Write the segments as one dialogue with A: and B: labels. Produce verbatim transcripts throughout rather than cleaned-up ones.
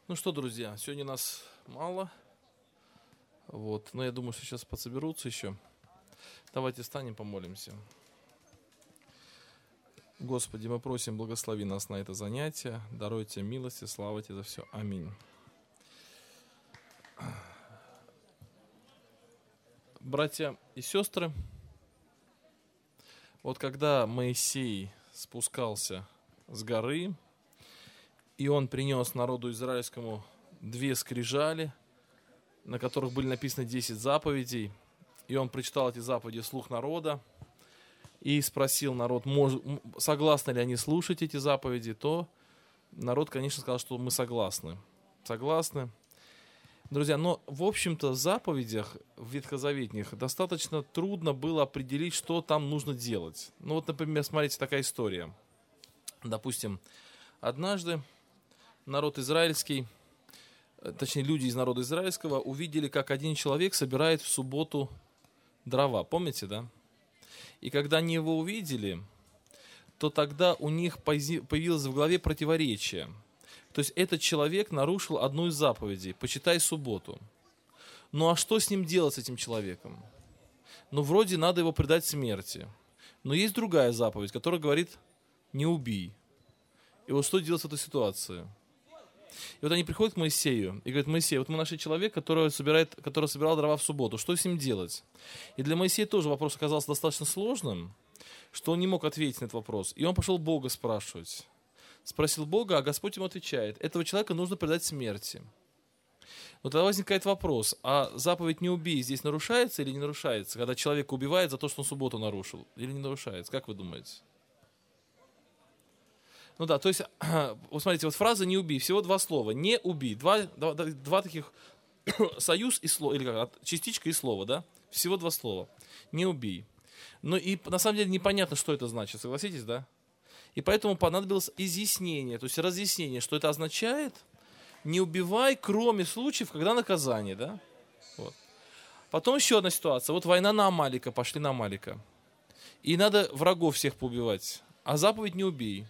A: Ну что, друзья, сегодня нас мало, вот, но я думаю, что сейчас подсоберутся еще. Давайте встанем, помолимся. Господи, мы просим, благослови нас на это занятие, даруй Тебе милости, слава Тебе за все. Аминь. Братья и сестры, вот когда Моисей спускался с горы, и он принес народу израильскому две скрижали, на которых были написаны десять заповедей, и он прочитал эти заповеди вслух народа, и спросил народ, мож, согласны ли они слушать эти заповеди, то народ, конечно, сказал, что мы согласны. Согласны. Друзья, но, в общем-то, в заповедях в ветхозаветных достаточно трудно было определить, что там нужно делать. Ну вот, например, смотрите, такая история. Допустим, однажды народ израильский, точнее, люди из народа израильского увидели, как один человек собирает в субботу дрова. Помните, да? И когда они его увидели, то тогда у них появилось в голове противоречие. То есть этот человек нарушил одну из заповедей: почитай субботу. Ну а что с ним делать, с этим человеком? Ну вроде надо его предать смерти. Но есть другая заповедь, которая говорит: не убий. И вот что делать в этой ситуации? И вот они приходят к Моисею и говорят: Моисей, вот мы нашли человека, который, собирает, который собирал дрова в субботу. Что с ним делать? И для Моисея тоже вопрос оказался достаточно сложным, что он не мог ответить на этот вопрос. И он пошел Бога спрашивать. Спросил Бога, а Господь ему отвечает: этого человека нужно предать смерти. Но тогда возникает вопрос: а заповедь «не убей» здесь нарушается или не нарушается, когда человека убивает за то, что он субботу нарушил? Или не нарушается? Как вы думаете? Ну да, то есть, вот смотрите, вот фраза «не убий», всего два слова. «Не убий», два, два, два таких союз и слово, или как, частичка и слово, да? Всего два слова. «Не убий». Но и на самом деле непонятно, что это значит, согласитесь, да? И поэтому понадобилось изъяснение, то есть разъяснение, что это означает: не убивай, кроме случаев, когда наказание, да? Вот. Потом еще одна ситуация. Вот война на Амалика, пошли на Амалика. И надо врагов всех поубивать, а заповедь «не убей».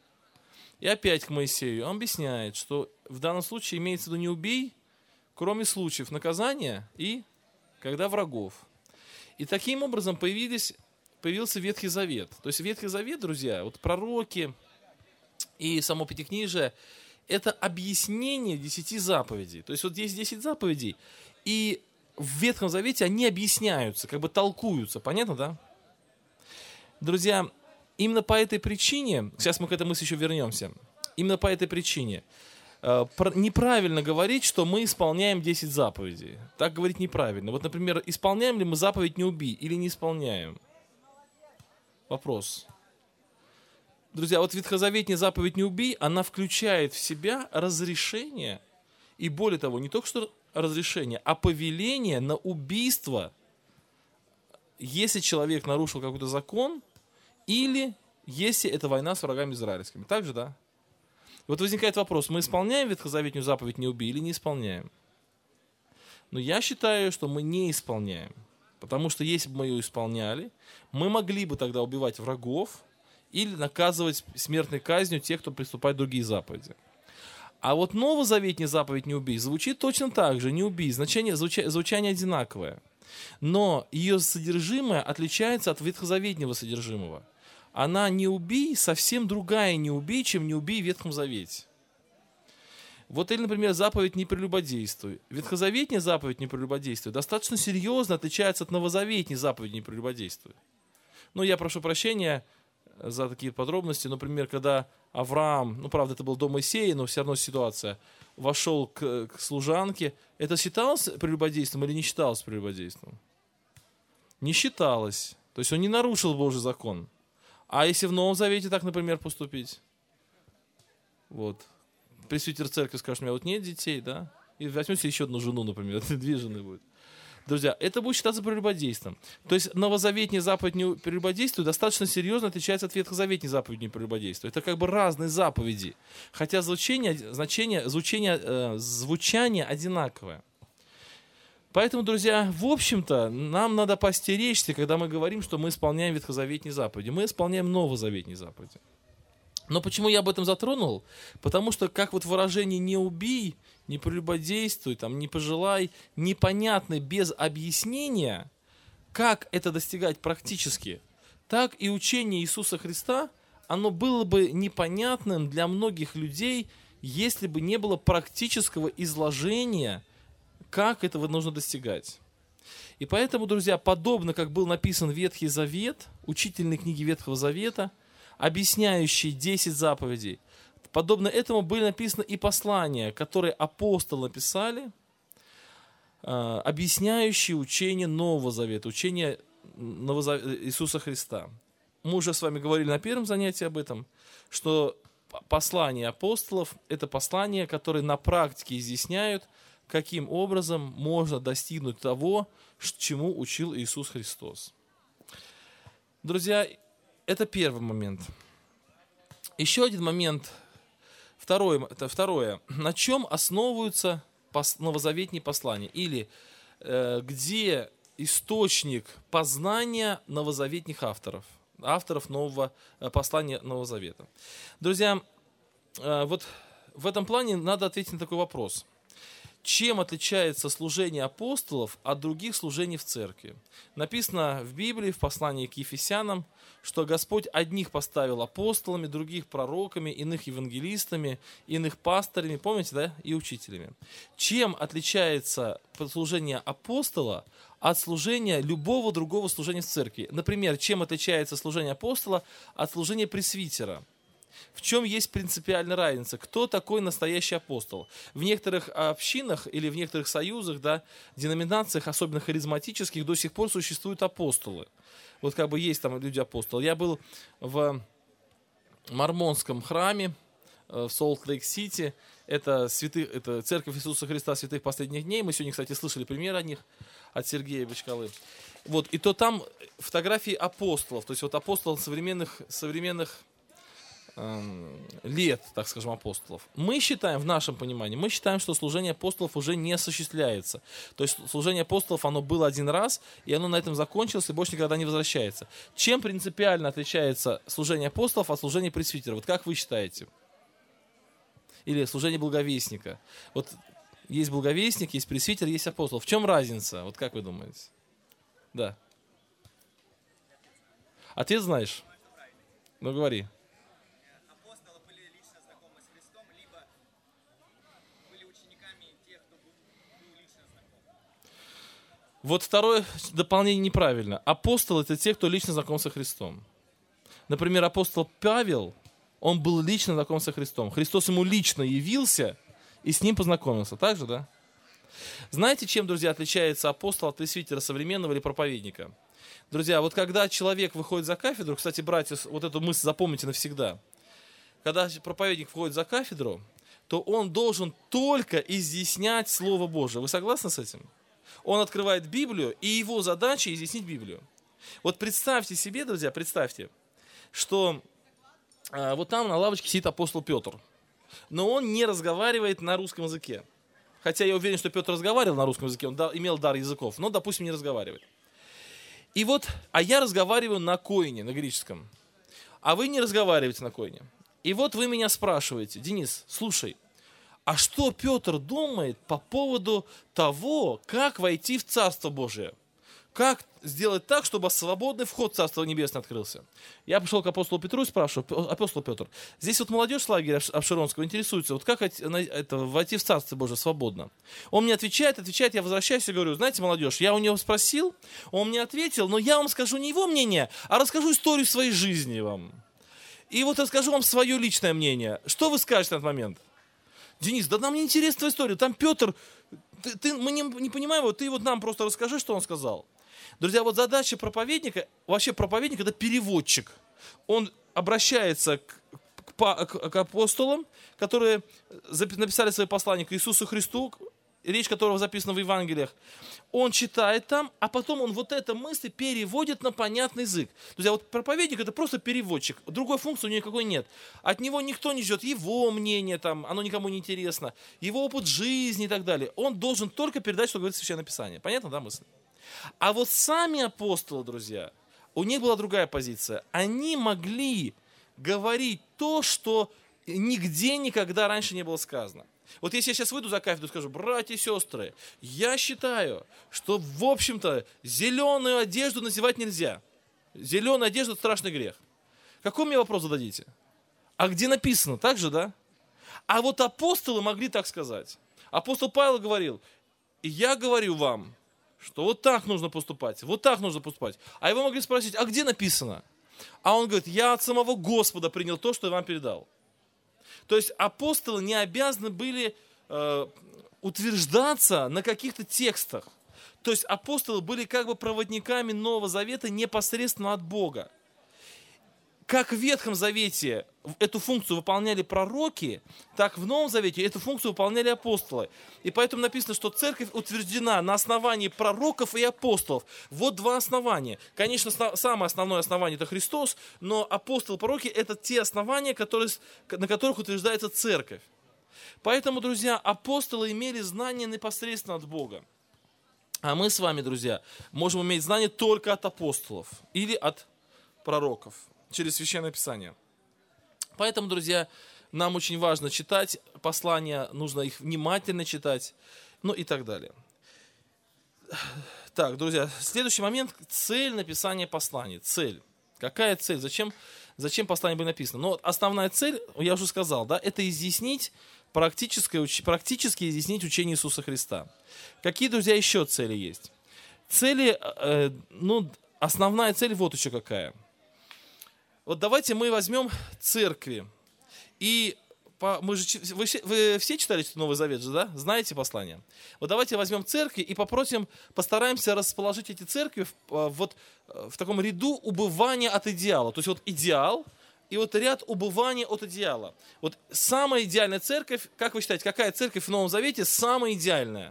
A: И опять к Моисею. Он объясняет, что в данном случае имеется в виду «не убей», кроме случаев наказания и когда врагов. И таким образом появились, появился Ветхий Завет. То есть Ветхий Завет, друзья, вот пророки и само Пятикнижие — это объяснение десяти заповедей. То есть вот есть десять заповедей, и в Ветхом Завете они объясняются, как бы толкуются. Понятно, да? Друзья, именно по этой причине, сейчас мы к этой мысли еще вернемся, именно по этой причине э, про, неправильно говорить, что мы исполняем десять заповедей. Так говорить неправильно. Вот, например, исполняем ли мы заповедь «не убий» или не исполняем? Вопрос. Друзья, вот ветхозаветная заповедь «не убий», она включает в себя разрешение, и более того, не только что разрешение, а повеление на убийство, если человек нарушил какой-то закон, или если это война с врагами израильскими. Так же, да? Вот возникает вопрос: мы исполняем ветхозаветную заповедь «не убий» или не исполняем? Но я считаю, что мы не исполняем. Потому что если бы мы ее исполняли, мы могли бы тогда убивать врагов или наказывать смертной казнью тех, кто приступает к другие заповеди. А вот новозаветная заповедь «не убий» звучит точно так же: «не убий». Значение, звуча, звучание одинаковое. Но ее содержимое отличается от ветхозаветного содержимого. Она «не убий» совсем другая «не убий», чем «не убий» в Ветхом Завете. Вот или, например, заповедь «не прелюбодействуй». Ветхозаветная заповедь «не прелюбодействуй» достаточно серьезно отличается от новозаветной заповеди «не прелюбодействуй». Ну, я прошу прощения за такие подробности. Например, когда Авраам, ну, правда, это был до Моисея, но все равно ситуация, вошел к, к служанке, это считалось прелюбодейством или не считалось прелюбодейством? Не считалось. То есть он не нарушил Божий закон. А если в Новом Завете так, например, поступить? Вот. Пресвитер церкви скажет: у меня вот нет детей, да? И возьмете еще одну жену, например, две жены будет. Друзья, это будет считаться прелюбодейством. То есть новозаветная заповедь «не прелюбодействуй» достаточно серьезно отличается от ветхозаветной заповеди «не прелюбодействуй». Это как бы разные заповеди. Хотя звучание, значение, звучание, э, звучание одинаковое. Поэтому, друзья, в общем-то, нам надо постеречься, когда мы говорим, что мы исполняем ветхозаветные заповеди. Мы исполняем новозаветные заповеди. Но почему я об этом затронул? Потому что как вот выражение «не убий», «не прелюбодействуй», там, «не пожелай», непонятно без объяснения, как это достигать практически, так и учение Иисуса Христа, оно было бы непонятным для многих людей, если бы не было практического изложения, как этого нужно достигать. И поэтому, друзья, подобно как был написан Ветхий Завет, учительные книги Ветхого Завета, объясняющие десять заповедей, подобно этому были написаны и послания, которые апостолы написали, объясняющие учение Нового Завета, учение Иисуса Христа. Мы уже с вами говорили на первом занятии об этом, что послания апостолов – это послания, которые на практике изъясняют, каким образом можно достигнуть того, чему учил Иисус Христос. Друзья, это первый момент. Еще один момент, второе, это второе. На чем основываются новозаветные послания? Или э, где источник познания новозаветных авторов? Авторов нового послания Нового Завета. Друзья, э, вот в этом плане надо ответить на такой вопрос. Чем отличается служение апостолов от других служений в церкви? Написано в Библии, в послании к Ефесянам, что Господь одних поставил апостолами, других пророками, иных евангелистами, иных пасторами, помните, да, и учителями. Чем отличается служение апостола от служения любого другого служения в церкви? Например, чем отличается служение апостола от служения пресвитера? В чем есть принципиальная разница? Кто такой настоящий апостол? В некоторых общинах или в некоторых союзах, да, деноминациях, особенно харизматических, до сих пор существуют апостолы. Вот как бы есть там люди-апостолы. Я был в мормонском храме в Солт-Лейк-Сити. Это, святых, это церковь Иисуса Христа святых последних дней. Мы сегодня, кстати, слышали пример о них от Сергея Бочкалы. Вот, и то там фотографии апостолов, то есть вот апостолов современных, современных лет, так скажем, апостолов. Мы считаем, в нашем понимании, мы считаем, что служение апостолов уже не осуществляется. То есть служение апостолов, оно было один раз, и оно на этом закончилось, и больше никогда не возвращается. Чем принципиально отличается служение апостолов от служения пресвитера? Вот как вы считаете? Или служение благовестника? Вот есть благовестник, есть пресвитер, есть апостол. В чем разница? Вот как вы думаете? Да. Ответ знаешь? Ну, говори. Вот второе дополнение неправильно. Апостол – это те, кто лично знаком со Христом. Например, апостол Павел, он был лично знаком со Христом. Христос ему лично явился и с ним познакомился. Так же, да? Знаете, чем, друзья, отличается апостол от пресвитера современного или проповедника? Друзья, вот когда человек выходит за кафедру, кстати, братья, вот эту мысль запомните навсегда. Когда проповедник входит за кафедру, то он должен только изъяснять Слово Божие. Вы согласны с этим? Он открывает Библию, и его задача изъяснить Библию. Вот представьте себе, друзья, представьте, что а, вот там на лавочке сидит апостол Петр, но он не разговаривает на русском языке. Хотя я уверен, что Петр разговаривал на русском языке, он да, имел дар языков, но, допустим, не разговаривает. И вот, а я разговариваю на коине, на греческом, а вы не разговариваете на коине. И вот вы меня спрашиваете: Денис, слушай, а что Петр думает по поводу того, как войти в Царство Божие? Как сделать так, чтобы свободный вход в Царство Небесное открылся? Я пришел к апостолу Петру и спрашиваю: апостол Петр, здесь вот молодежь с лагеря Абшеронского интересуется, вот как это, войти в Царство Божие свободно? Он мне отвечает, отвечает, я возвращаюсь и говорю: знаете, молодежь, я у него спросил, он мне ответил, но я вам скажу не его мнение, а расскажу историю своей жизни вам. И вот расскажу вам свое личное мнение. Что вы скажете на этот момент? Денис, да нам не интересна твоя история. Там Петр, ты, ты, мы не, не понимаем его, ты вот нам просто расскажи, что он сказал. Друзья, вот задача проповедника, вообще проповедник — это переводчик. Он обращается к, к, к, к апостолам, которые написали свои послания к Иисусу Христу, речь которого записана в Евангелиях. Он читает там, а потом он вот эту мысль переводит на понятный язык. Друзья, вот проповедник — это просто переводчик. Другой функции у него никакой нет. От него никто не ждет его мнение, там, оно никому не интересно, его опыт жизни и так далее. Он должен только передать, что говорит Священное Писание. Понятно, да, мысль? А вот сами апостолы, друзья, у них была другая позиция. Они могли говорить то, что нигде никогда раньше не было сказано. Вот если я сейчас выйду за кафедру и скажу: братья и сестры, я считаю, что, в общем-то, зеленую одежду надевать нельзя. Зеленая одежда – это страшный грех. Какой мне вопрос зададите? А где написано? Так же, да? А вот апостолы могли так сказать. Апостол Павел говорил: я говорю вам, что вот так нужно поступать, вот так нужно поступать. А его могли спросить: а где написано? А он говорит: я от самого Господа принял то, что я вам передал. То есть апостолы не обязаны были э, утверждаться на каких-то текстах. То есть апостолы были как бы проводниками Нового Завета непосредственно от Бога. Как в Ветхом Завете эту функцию выполняли пророки, так в Новом Завете эту функцию выполняли апостолы. И поэтому написано, что церковь утверждена на основании пророков и апостолов. Вот два основания. Конечно, самое основное основание – это Христос, но апостолы и пророки – это те основания, которые, на которых утверждается церковь. Поэтому, друзья, апостолы имели знания непосредственно от Бога. А мы с вами, друзья, можем иметь знания только от апостолов или от пророков через Священное Писание. Поэтому, друзья, нам очень важно читать послания, нужно их внимательно читать, ну и так далее. Так, друзья, следующий момент – цель написания посланий. Цель. Какая цель? Зачем, зачем послание было написано? Ну, основная цель, я уже сказал, да, это изъяснить, практически, практически изъяснить учение Иисуса Христа. Какие, друзья, еще цели есть? Цели, э, ну, основная цель вот еще какая. Вот давайте мы возьмем церкви. И по, мы же, вы, вы все читали Новый Завет же, да? Знаете послание? Вот давайте возьмем церкви и попросим, постараемся расположить эти церкви в, вот, в таком ряду убывания от идеала. То есть вот идеал и вот ряд убывания от идеала. Вот самая идеальная церковь, как вы считаете, какая церковь в Новом Завете самая идеальная?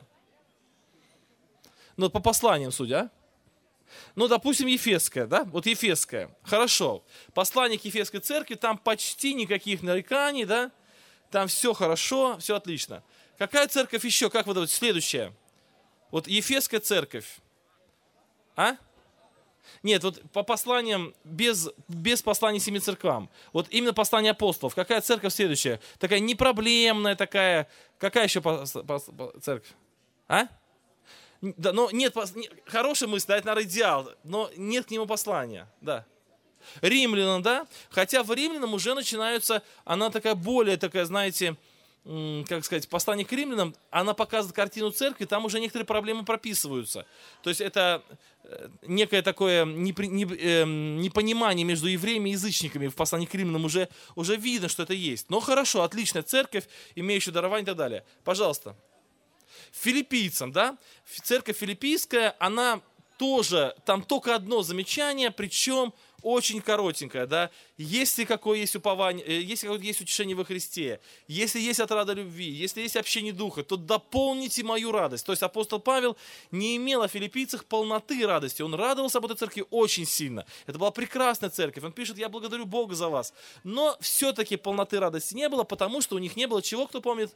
A: Ну, по посланиям судя, ну, допустим, Ефесская, да? Вот Ефесская. Хорошо. Послание к Ефесской церкви, там почти никаких нареканий, да? Там все хорошо, все отлично. Какая церковь еще? Как вы думаете? Следующая. Вот Ефесская церковь. А? Нет, вот по посланиям, без, без посланий семи церквам. Вот именно послание апостолов. Какая церковь следующая? Такая непроблемная такая. Какая еще по, по, по, церковь? А? Да, но нет, хорошая мысль, да, это, наверное, идеал, но нет к нему послания, да. Римлянам, да, хотя в Римлянам уже начинаются, она такая более, такая, знаете, как сказать, послание к римлянам, она показывает картину церкви, там уже некоторые проблемы прописываются. То есть это некое такое непонимание между евреями и язычниками в послании к римлянам, уже, уже видно, что это есть. Но хорошо, отличная церковь, имеющая дарование и так далее. Пожалуйста. Филиппийцам, да, церковь филиппийская, она тоже, там только одно замечание, причем очень коротенькое, да, если какое есть упование, если какое есть утешение во Христе, если есть отрада любви, если есть общение духа, то дополните мою радость. То есть апостол Павел не имел о филиппийцах полноты радости, он радовался об этой церкви очень сильно. Это была прекрасная церковь, он пишет: я благодарю Бога за вас. Но все-таки полноты радости не было, потому что у них не было чего, кто помнит?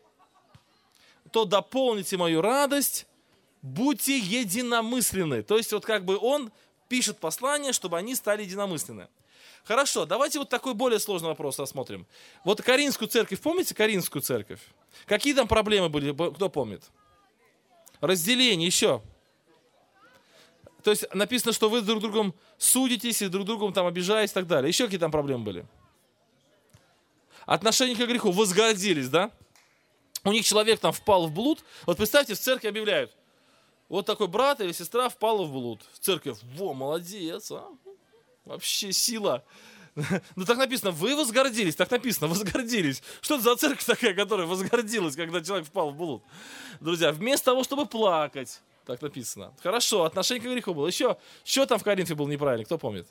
A: То дополните мою радость, будьте единомысленны. То есть вот как бы он пишет послание, чтобы они стали единомысленны. Хорошо, давайте вот такой более сложный вопрос рассмотрим. Вот Коринфскую церковь, помните Коринфскую церковь? Какие там проблемы были, кто помнит? Разделение, еще. То есть написано, что вы друг другом судитесь и друг другом там обижаетесь и так далее. Еще какие там проблемы были? Отношение к греху, возгордились, да? У них человек там впал в блуд. Вот представьте, в церкви объявляют: вот такой брат или сестра впала в блуд. В церковь: во, молодец, а? Вообще сила. Ну так написано: вы возгордились. Так написано: возгордились. Что это за церковь такая, которая возгордилась, когда человек впал в блуд? Друзья, вместо того, чтобы плакать, так написано. Хорошо, отношение к греху было. Еще, что там в Коринфе было неправильно, кто помнит?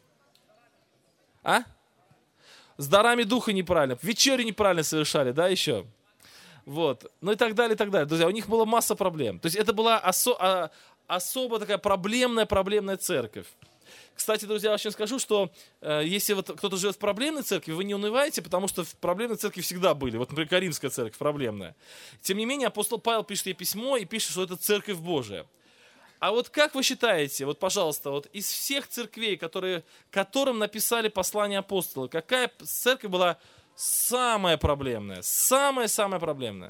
A: А? С дарами духа неправильно. Вечерю неправильно совершали, да, еще? Вот, ну и так далее, и так далее. Друзья, у них была масса проблем. То есть это была осо- а, особо такая проблемная, проблемная церковь. Кстати, друзья, я очень скажу, что э, если вот кто-то живет в проблемной церкви, вы не унываете, потому что в проблемной церкви всегда были. Вот, например, Коринфская церковь проблемная. Тем не менее, апостол Павел пишет ей письмо и пишет, что это церковь Божия. А вот как вы считаете, вот, пожалуйста, вот из всех церквей, которые, которым написали послание апостола, какая церковь была самая проблемная? Самая-самая проблемная?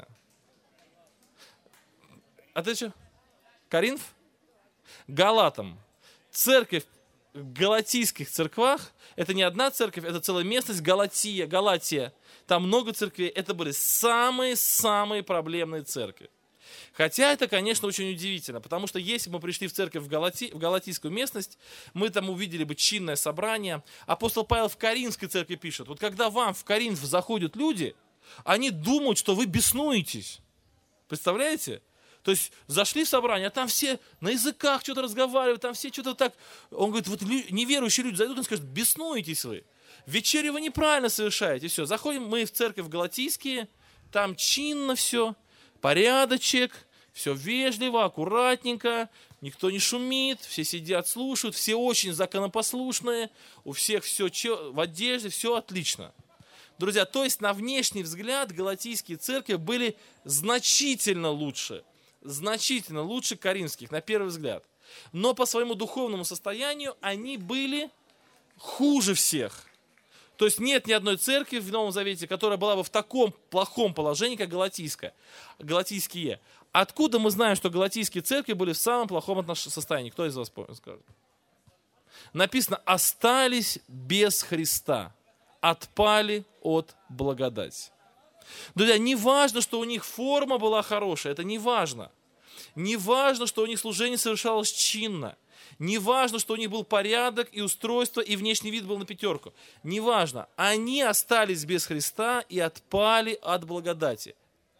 A: А ты что? Коринф? Галатам. Церковь в галатийских церквах, это не одна церковь, это целая местность Галатия, Галатия. Там много церквей, это были самые-самые проблемные церкви. Хотя это, конечно, очень удивительно, потому что если бы мы пришли в церковь в, Галати, в галатийскую местность, мы там увидели бы чинное собрание. Апостол Павел в Коринфской церкви пишет, вот когда вам в Коринф заходят люди, они думают, что вы беснуетесь. Представляете? То есть зашли в собрание, а там все на языках что-то разговаривают, там все что-то так... Он говорит, вот неверующие люди зайдут и скажут, беснуетесь вы. Вечерю вы неправильно совершаете. Все, заходим мы в церковь галатийские, там чинно все, порядочек, все вежливо, аккуратненько, никто не шумит, все сидят, слушают, все очень законопослушные, у всех все в одежде, все отлично. Друзья, то есть на внешний взгляд галатийские церкви были значительно лучше, значительно лучше коринфских, на первый взгляд. Но по своему духовному состоянию они были хуже всех. То есть нет ни одной церкви в Новом Завете, которая была бы в таком плохом положении, как галатийская, галатийские. Откуда мы знаем, что галатийские церкви были в самом плохом состоянии? Кто из вас скажет? Написано, остались без Христа, отпали от благодати. Друзья, не важно, что у них форма была хорошая, это не важно. Не важно, что у них служение совершалось чинно. Не важно, что у них был порядок и устройство, и внешний вид был на пятерку. Не важно. Они остались без Христа и отпали от благодати.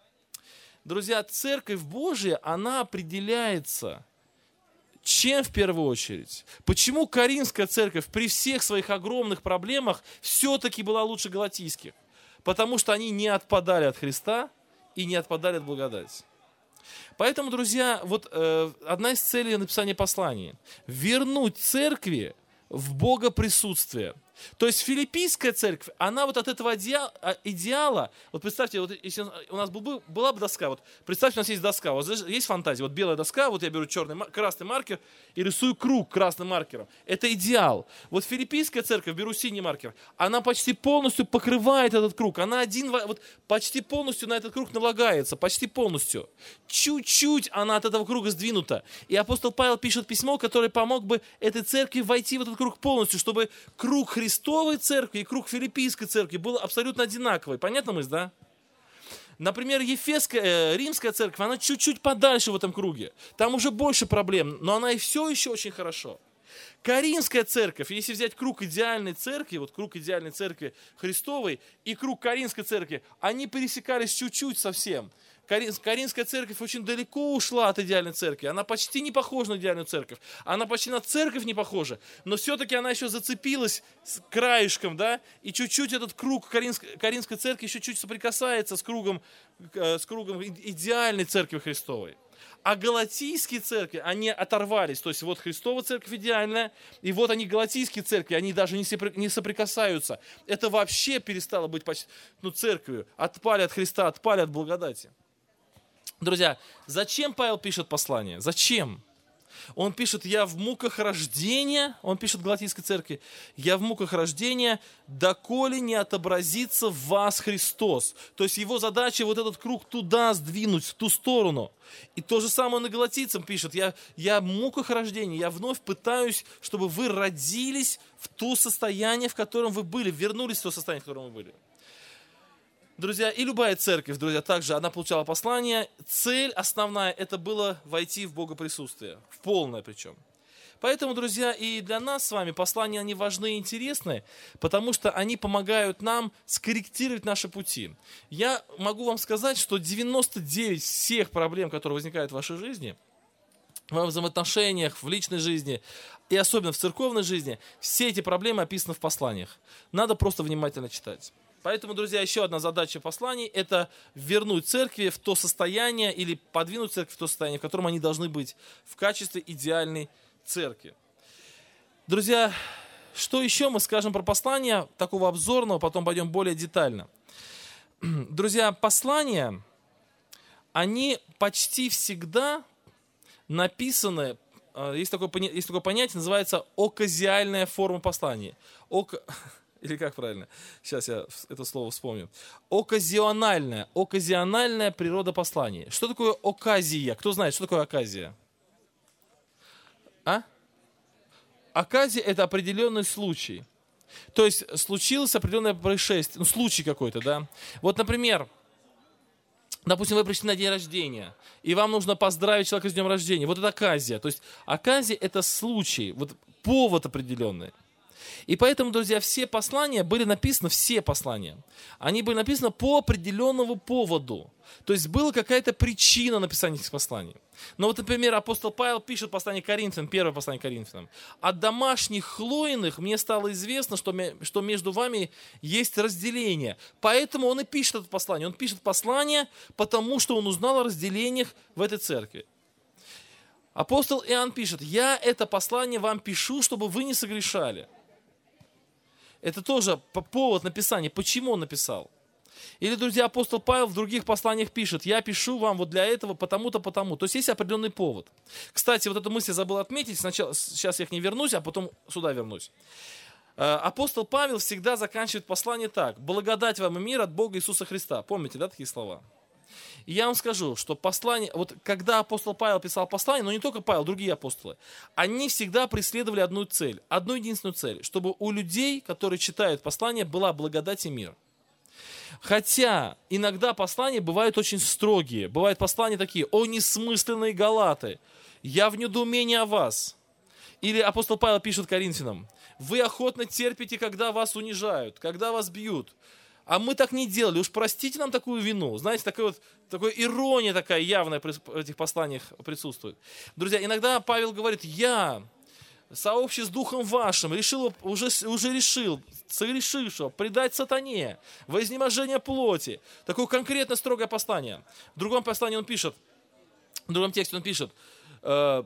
A: Друзья, Церковь Божия, она определяется чем в первую очередь? Почему Коринфская церковь при всех своих огромных проблемах все-таки была лучше галатийских? Потому что они не отпадали от Христа и не отпадали от благодати. Поэтому, друзья, вот э, одна из целей написания послания – вернуть церкви в Богоприсутствие. То есть филиппийская церковь, она вот от этого идеала, идеала вот представьте, вот если у нас был, была бы доска, вот представьте, у нас есть доска, вот есть фантазия, вот белая доска, вот я беру черный, красный маркер и рисую круг красным маркером. Это идеал. Вот филиппийская церковь, беру синий маркер, она почти полностью покрывает этот круг, она один, вот почти полностью на этот круг налагается, почти полностью. Чуть-чуть она от этого круга сдвинута. И апостол Павел пишет письмо, которое помог бы этой церкви войти в этот круг полностью, чтобы круг Христа Христовой церкви и круг филиппийской церкви был абсолютно одинаковый. Понятно мысль, да? Например, Ефесская, э, Римская церковь, она чуть-чуть подальше в этом круге. Там уже больше проблем, но она и все еще очень хорошо. Коринфская церковь, если взять круг идеальной церкви, вот круг идеальной церкви Христовой и круг Коринфской церкви, они пересекались чуть-чуть совсем. Коринфская церковь очень далеко ушла от идеальной церкви. Она почти не похожа на идеальную церковь. Она почти на церковь не похожа. Но все-таки она еще зацепилась с краешком, да? И чуть-чуть этот круг Коринфской, Коринфской церкви еще чуть соприкасается с кругом, с кругом идеальной церкви Христовой. А галатийские церкви, они оторвались. То есть вот Христова церковь идеальная, и вот они галатийские церкви, они даже не соприкасаются. Это вообще перестало быть почти, ну, церковью. Отпали от Христа, отпали от благодати. Друзья, зачем Павел пишет послание? Зачем? Он пишет, я в муках рождения, он пишет Галатийской церкви, я в муках рождения, доколе не отобразится в вас Христос. То есть его задача вот этот круг туда сдвинуть, в ту сторону. И то же самое он и галатийцам пишет, я, я в муках рождения, я вновь пытаюсь, чтобы вы родились в то состояние, в котором вы были, вернулись в то состояние, в котором вы были. Друзья, и любая церковь, друзья, также она получала послание. Цель основная, это было войти в Богоприсутствие, в полное причем. Поэтому, друзья, и для нас с вами послания, они важны и интересны, потому что они помогают нам скорректировать наши пути. Я могу вам сказать, что девяносто девять всех проблем, которые возникают в вашей жизни, во взаимоотношениях, в личной жизни и особенно в церковной жизни, все эти проблемы описаны в посланиях. Надо просто внимательно читать. Поэтому, друзья, еще одна задача посланий – это вернуть церкви в то состояние или подвинуть церковь в то состояние, в котором они должны быть в качестве идеальной церкви. Друзья, что еще мы скажем про послание, такого обзорного, потом пойдем более детально. Друзья, послания, они почти всегда написаны есть такое, есть такое понятие, называется оказиальная форма послания. Ока... Или как правильно? Сейчас я это слово вспомню. Оказиональная. Оказиональная природа послания. Что такое оказия? Кто знает, что такое оказия? А? Оказия — это определенный случай. То есть случилось определенное происшествие, ну, случай какой-то, да. Вот, например, допустим, вы пришли на день рождения, и вам нужно поздравить человека с днем рождения. Вот это оказия. То есть оказия — это случай, вот повод определенный. И поэтому, друзья, все послания были написаны, все послания, они были написаны по определенному поводу. То есть была какая-то причина написания этих посланий. Но вот, например, апостол Павел пишет послание Коринфянам, первое послание Коринфянам. От домашних хлоиных мне стало известно, что, что между вами есть разделение. Поэтому он и пишет это послание. Он пишет послание, потому что он узнал о разделениях в этой церкви. Апостол Иоанн пишет: я это послание вам пишу, чтобы вы не согрешали. Это тоже повод написания. Почему он написал? Или, друзья, апостол Павел в других посланиях пишет: я пишу вам вот для этого, потому-то, потому. То есть есть определенный повод. Кстати, вот эту мысль я забыл отметить. Сначала, сейчас я к ней вернусь, а потом сюда вернусь. Апостол Павел всегда заканчивает послание так: благодать вам и мир от Бога Иисуса Христа. Помните, да, такие слова? И я вам скажу, что послание, вот когда апостол Павел писал послание, но не только Павел, другие апостолы, они всегда преследовали одну цель, одну единственную цель, чтобы у людей, которые читают послание, была благодать и мир. Хотя иногда послания бывают очень строгие, бывают послания такие: «О несмысленные галаты, я в недоумении о вас». Или апостол Павел пишет Коринфянам: «Вы охотно терпите, когда вас унижают, когда вас бьют. А мы так не делали, уж простите нам такую вину». Знаете, такая вот такая ирония такая явная в этих посланиях присутствует. Друзья, иногда Павел говорит: «Я, сообщи с духом вашим, решил, уже, уже решил, согрешившего, предать сатане, во изнеможение плоти». Такое конкретно строгое послание. В другом послании он пишет, в другом тексте он пишет, э,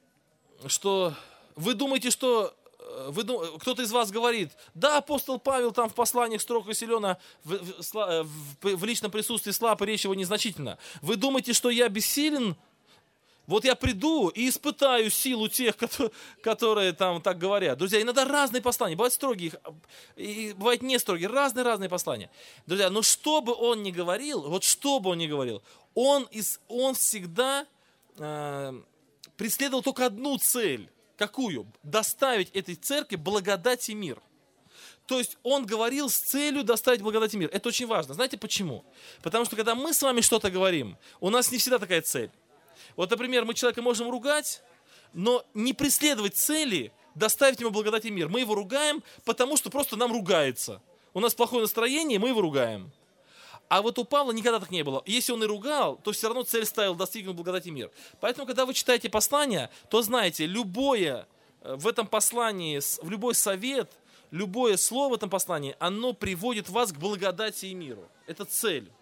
A: что вы думаете, что Вы, кто-то из вас говорит: да, апостол Павел там в посланиях строг и силен, в, в, в, в личном присутствии слаб, и речь его незначительна. Вы думаете, что я бессилен? Вот я приду и испытаю силу тех, которые, которые там так говорят. Друзья, иногда разные послания, бывают строгие, и бывают не строгие, разные-разные послания. Друзья, но что бы он ни говорил, вот что бы он ни говорил, он, из, он всегда э, преследовал только одну цель. Какую? Доставить этой церкви благодать и мир. То есть он говорил с целью доставить благодать и мир. Это очень важно. Знаете почему? Потому что когда мы с вами что-то говорим, у нас не всегда такая цель. Вот, например, мы человека можем ругать, но не преследовать цели доставить ему благодать и мир. Мы его ругаем, потому что просто нам ругается. У нас плохое настроение, мы его ругаем. А вот у Павла никогда так не было. Если он и ругал, то все равно цель ставил достигнуть благодать и мир. Поэтому, когда вы читаете послание, то знаете, любое в этом послании, в любой совет, любое слово в этом послании, оно приводит вас к благодати и миру. Это цель.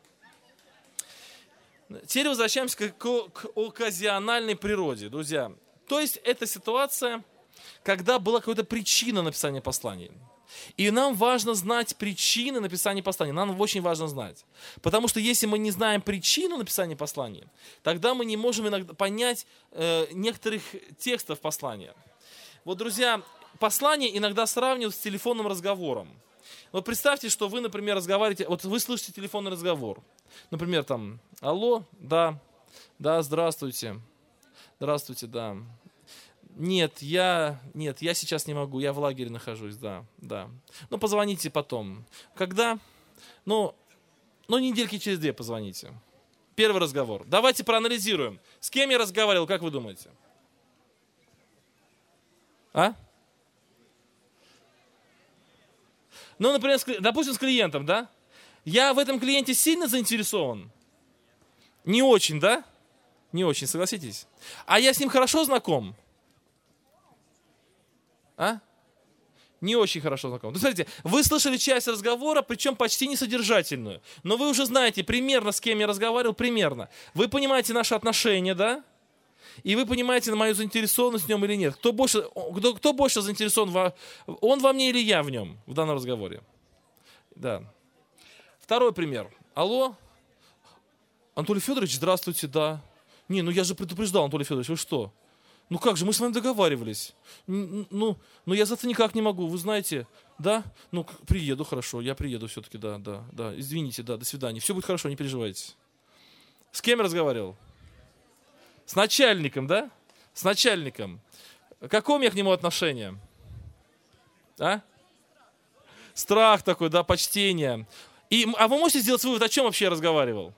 A: Теперь возвращаемся к, к оказиональной природе, друзья. То есть это ситуация, когда была какая-то причина написания послания. И нам важно знать причины написания послания. Нам очень важно знать. Потому что если мы не знаем причину написания послания, тогда мы не можем иногда понять э, некоторых текстов послания. Вот, друзья, послание иногда сравнивают с телефонным разговором. Вот представьте, что вы, например, разговариваете, вот вы слышите телефонный разговор. Например, там: алло, да, да, здравствуйте, здравствуйте, да. Нет, я, нет, я сейчас не могу, я в лагере нахожусь, да, да. Ну, позвоните потом. Когда? Ну, ну, недельки через две позвоните. Первый разговор. Давайте проанализируем. С кем я разговаривал, как вы думаете? А? Ну, например, допустим, с клиентом, да? Я в этом клиенте сильно заинтересован? Не очень, да? Не очень, согласитесь? А я с ним хорошо знаком? А? Не очень хорошо знаком. Ну, смотрите, вы слышали часть разговора, причем почти несодержательную. Но вы уже знаете примерно, с кем я разговаривал, примерно. Вы понимаете наши отношения, да? И вы понимаете мою заинтересованность в нем или нет. Кто больше, кто, кто больше заинтересован, он во мне или я в нем в данном разговоре? Да. Второй пример. Алло, Анатолий Федорович, здравствуйте, да. Не, ну я же предупреждал, Анатолий Федорович, вы что? Ну как же, мы с вами договаривались. Н- Ну, ну я завтра никак не могу, вы знаете, да? Ну, к- приеду, хорошо, я приеду все-таки, да, да, да. Извините, да, до свидания. Все будет хорошо, не переживайте. С кем я разговаривал? С начальником, да? С начальником. Какое у меня к нему отношение? А? Страх такой, да, почтение. И, м- а вы можете сделать вывод, о чем вообще я разговаривал?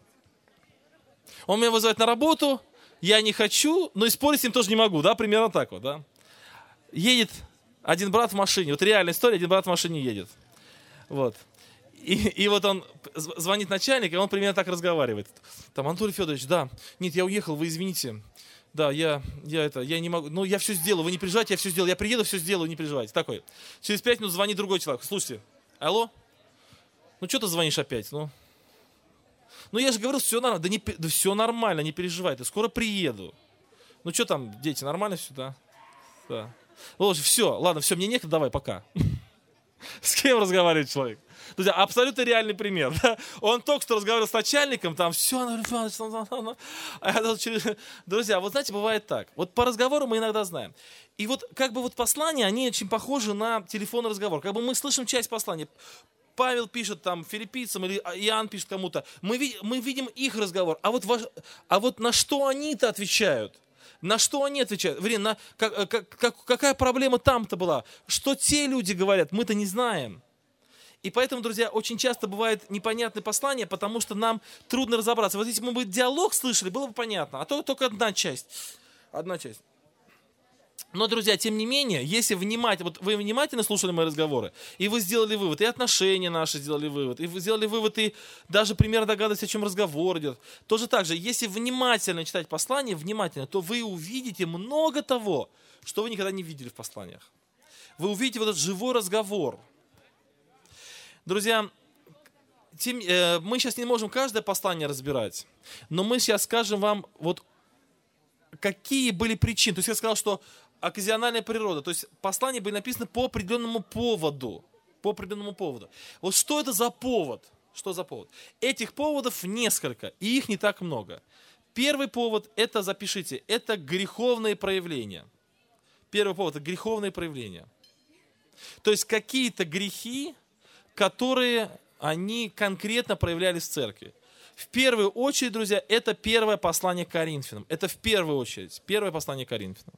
A: Он меня вызывает на работу, я не хочу, но и спорить с ним тоже не могу, да, примерно так вот, да. Едет один брат в машине, вот реальная история, один брат в машине едет, вот. И, и вот он з- звонит начальник, и он примерно так разговаривает. Там, Анатолий Федорович, да, нет, я уехал, вы извините, да, я, я это, я не могу, ну, я все сделаю, вы не переживайте, я все сделаю, я приеду, все сделаю, не переживайте, такой. Через пять минут звонит другой человек, слушайте, алло, ну, что ты звонишь опять, ну? Ну, я же говорил, все нормально. Да, не, да все нормально, не переживай, ты скоро приеду. Ну, что там, дети, нормально все, да? Да. Ну, все, ладно, все, мне некогда, давай, пока. С кем разговаривает человек? Друзья, абсолютно реальный пример. Да? Он только что разговаривал с начальником, там все, друзья, вот знаете, бывает так. Вот по разговору мы иногда знаем. И вот как бы вот послания, они очень похожи на телефонный разговор. Как бы мы слышим часть послания. Павел пишет там филиппийцам или Иоанн пишет кому-то. Мы, ви- мы видим их разговор. А вот, ваш- а вот на что они-то отвечают? На что они отвечают? Вернее, на, как, как- как- какая проблема там-то была? Что те люди говорят, мы-то не знаем. И поэтому, друзья, очень часто бывает непонятное послание, потому что нам трудно разобраться. Вот если бы мы диалог слышали, было бы понятно. А то только одна часть. Одна часть. Но, друзья, тем не менее, если внимательно, вот вы внимательно слушали мои разговоры, и вы сделали вывод, и отношения наши сделали вывод, и вы сделали вывод, и даже примерно догадываетесь, о чем разговор идет. Тоже так же, если внимательно читать послание, внимательно, то вы увидите много того, что вы никогда не видели в посланиях. Вы увидите вот этот живой разговор. Друзья, тем, э, мы сейчас не можем каждое послание разбирать, но мы сейчас скажем вам, вот какие были причины. То есть я сказал, что оказиональная природа, то есть послания были написаны по определенному поводу. По определенному поводу. Вот что это за повод? Что за повод? Этих поводов несколько, и их не так много. Первый повод, это, запишите, это греховные проявления. Первый повод, это греховные проявления. То есть какие-то грехи, которые они конкретно проявлялись в церкви. В первую очередь, друзья, это первое послание к Коринфянам. Это в первую очередь первое послание к Коринфянам.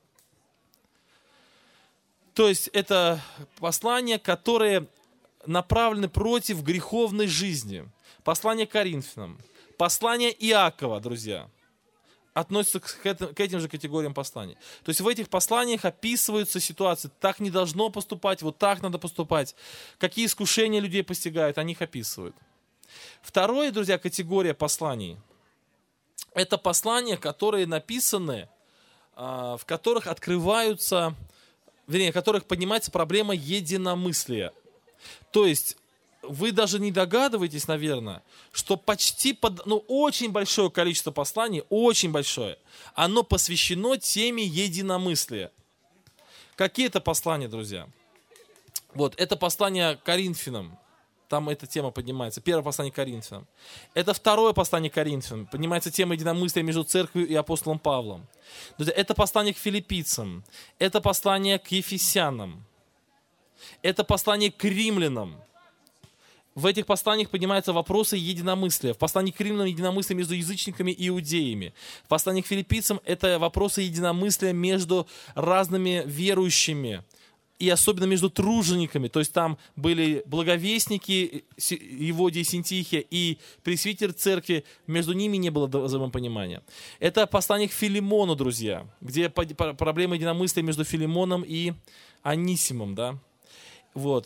A: То есть это послания, которые направлены против греховной жизни. Послание к Коринфянам. Послание Иакова, друзья, относятся к этим, к этим же категориям посланий. То есть в этих посланиях описываются ситуации. Так не должно поступать, вот так надо поступать. Какие искушения людей постигают, они их описывают. Второе, друзья, категория посланий. Это послания, которые написаны, в которых открываются, вернее, в которых поднимается проблема единомыслия. То есть вы даже не догадываетесь, наверное, что почти, под, ну, очень большое количество посланий, очень большое, оно посвящено теме единомыслия. Какие это послания, друзья? Вот, это послание к Коринфянам. Там эта тема поднимается. Первое послание к Коринфянам. Это второе послание к Коринфянам. Поднимается тема единомыслия между церковью и апостолом Павлом. Друзья, это послание к филиппийцам. Это послание к ефесянам. Это послание к римлянам. В этих посланиях поднимаются вопросы единомыслия. В послании к римлянам единомыслие между язычниками и иудеями. В послании к филиппийцам это вопросы единомыслия между разными верующими. И особенно между тружениками, то есть там были благовестники Еводия и Синтихия и пресвитер церкви, между ними не было взаимопонимания. Это послание к Филимону, друзья, где проблема единомыслия между Филимоном и Анисимом, да, вот.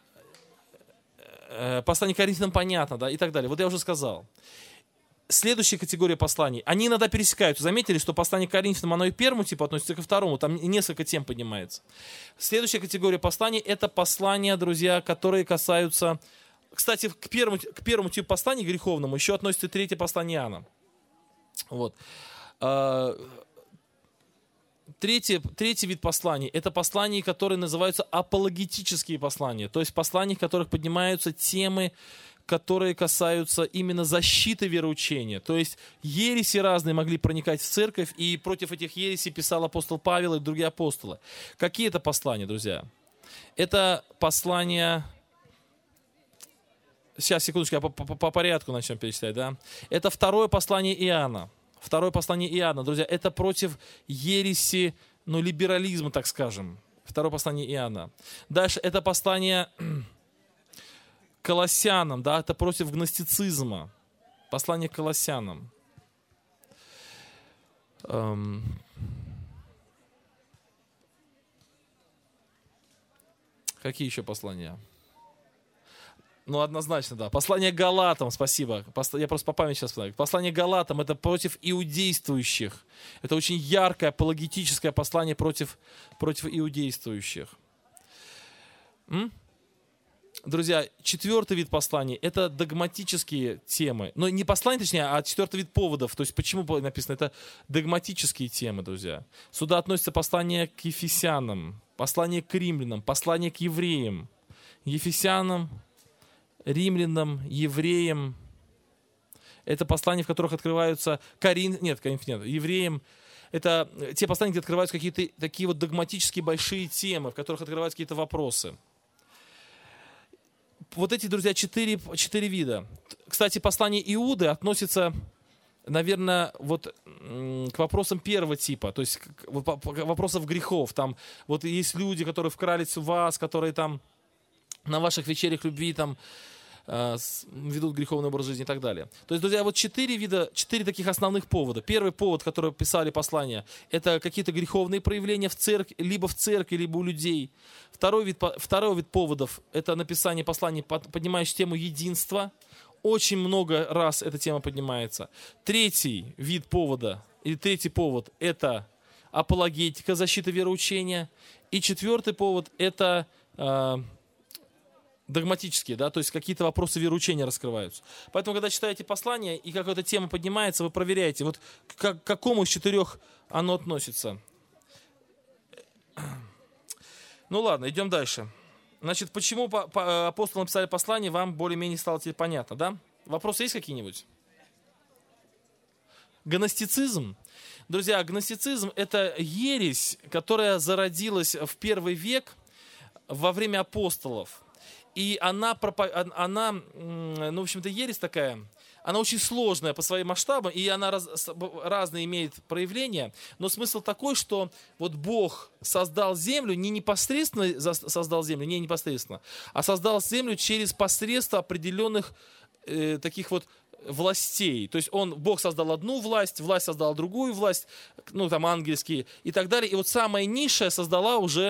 A: Послание к Коринфянам понятно, да, и так далее. Вот я уже сказал. Следующая категория посланий, они иногда пересекаются. Заметили, что послание к Коринфянам, оно и к первому типу относится, и ко второму. Там несколько тем поднимается. Следующая категория посланий, это послания, друзья, которые касаются... Кстати, к первому, к первому типу посланий, греховному, еще относится третье послание Иоанна. Вот. Третий, третий вид посланий, это послания, которые называются апологетические послания. То есть послания, в которых поднимаются темы, которые касаются именно защиты вероучения. То есть ереси разные могли проникать в церковь, и против этих ересей писал апостол Павел и другие апостолы. Какие это послания, друзья? Это послания... Сейчас, секундочку, я по, по, по порядку начнем перечислять, да? Это второе послание Иоанна. Второе послание Иоанна, друзья, это против ереси, ну, либерализма, так скажем. Второе послание Иоанна. Дальше это послание Колоссянам, да, это против гностицизма. Послание к Колоссянам. Эм... Какие еще послания? Ну, однозначно, да. Послание Галатам, спасибо. Я просто по памяти сейчас вспоминаю. Послание Галатам — это против иудействующих. Это очень яркое, апологетическое послание против, против иудействующих. М? Друзья, четвертый вид посланий — это догматические темы. Ну, не послания, точнее, а четвертый вид поводов. То есть, почему написано? Это догматические темы, друзья. Сюда относятся послания к Ефесянам, послание к римлянам, послание к евреям. Ефесянам, римлянам, евреям. Это послания, в которых открываются Коринф... Нет, Коринф нет, евреям. Это те послания, где открываются какие-то такие вот догматические большие темы, в которых открываются какие-то вопросы. Вот эти, друзья, четыре, четыре вида. Кстати, послание Иуды относится, наверное, вот к вопросам первого типа, то есть к вопросам грехов. Там вот есть люди, которые вкрались в вас, которые там на ваших вечерях любви там ведут греховный образ жизни и так далее. То есть, друзья, вот четыре вида, четыре таких основных повода. Первый повод, который писали послания, это какие-то греховные проявления в церкви, либо в церкви, либо у людей. Второй вид, второй вид поводов, это написание посланий, поднимающих тему единства. Очень много раз эта тема поднимается. Третий вид повода, или третий повод, это апологетика, защита вероучения. И четвертый повод, это... догматические, да, то есть какие-то вопросы вероучения раскрываются. Поэтому, когда читаете послание и какая-то тема поднимается, вы проверяете, вот к, к какому из четырех оно относится. Ну ладно, идем дальше. Значит, почему по, по, апостолы написали послание, вам более-менее стало теперь понятно, да? Вопросы есть какие-нибудь? Гностицизм. Друзья, гностицизм — это ересь, которая зародилась в первый век во время апостолов. И она, она, ну, в общем-то, ересь такая, она очень сложная по своим масштабам, и она раз, разные имеет проявления, но смысл такой, что вот Бог создал землю, не непосредственно создал землю, не непосредственно, а создал землю через посредство определенных э, таких вот властей. То есть он, Бог создал одну власть, власть создала другую власть, ну, там, ангельские и так далее, и вот самая низшая создала уже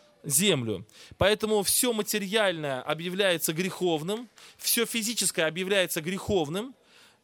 A: землю. Поэтому все материальное объявляется греховным, все физическое объявляется греховным,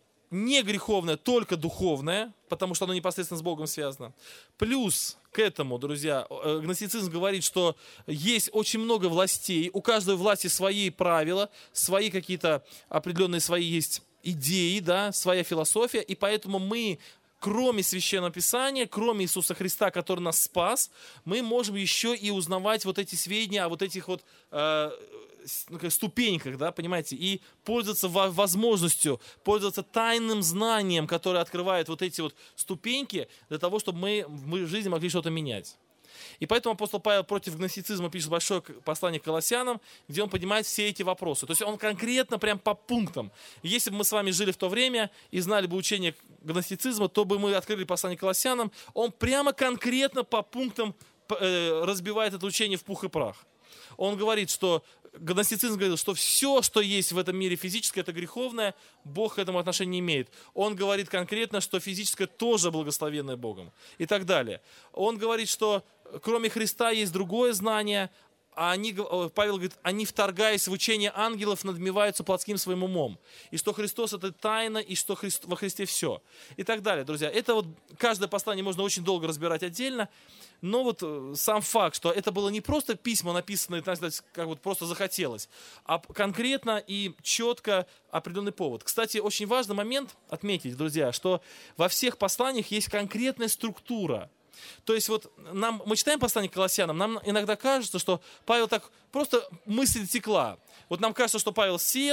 A: не греховное, только духовное, потому что оно непосредственно с Богом связано. Плюс к этому, друзья, гностицизм говорит, что есть очень много властей, у каждой власти свои правила, свои какие-то определенные свои есть идеи, да, своя философия, и поэтому мы, кроме Священного Писания, кроме Иисуса Христа, который нас спас, мы можем еще и узнавать вот эти сведения о вот этих вот э, ступеньках, да, понимаете, и пользоваться возможностью, пользоваться тайным знанием, которое открывает вот эти вот ступеньки для того, чтобы мы, мы в жизни могли что-то менять. И поэтому апостол Павел против гностицизма пишет большое послание к Колоссянам, где он поднимает все эти вопросы. То есть он конкретно прям по пунктам. Если бы мы с вами жили в то время и знали бы учение гностицизма, то бы мы открыли послание к Колоссянам. Он прямо конкретно по пунктам разбивает это учение в пух и прах. Он говорит, что гностицизм говорил, что все, что есть в этом мире физическое, это греховное, Бог к этому отношения не имеет. Он говорит конкретно, что физическое тоже благословенное Богом и так далее. Он говорит, что кроме Христа есть другое знание, а они, Павел говорит, они, вторгаясь в учение ангелов, надмеваются плотским своим умом. И что Христос — это тайна, и что Христ, во Христе все. И так далее, друзья. Это вот каждое послание можно очень долго разбирать отдельно, но вот сам факт, что это было не просто письма, написанные, так сказать, как вот просто захотелось, а конкретно и четко определенный повод. Кстати, очень важный момент отметить, друзья, что во всех посланиях есть конкретная структура. То есть вот нам, мы читаем послание к Колоссянам, нам иногда кажется, что Павел так просто мысль текла. Вот нам кажется, что Павел сел,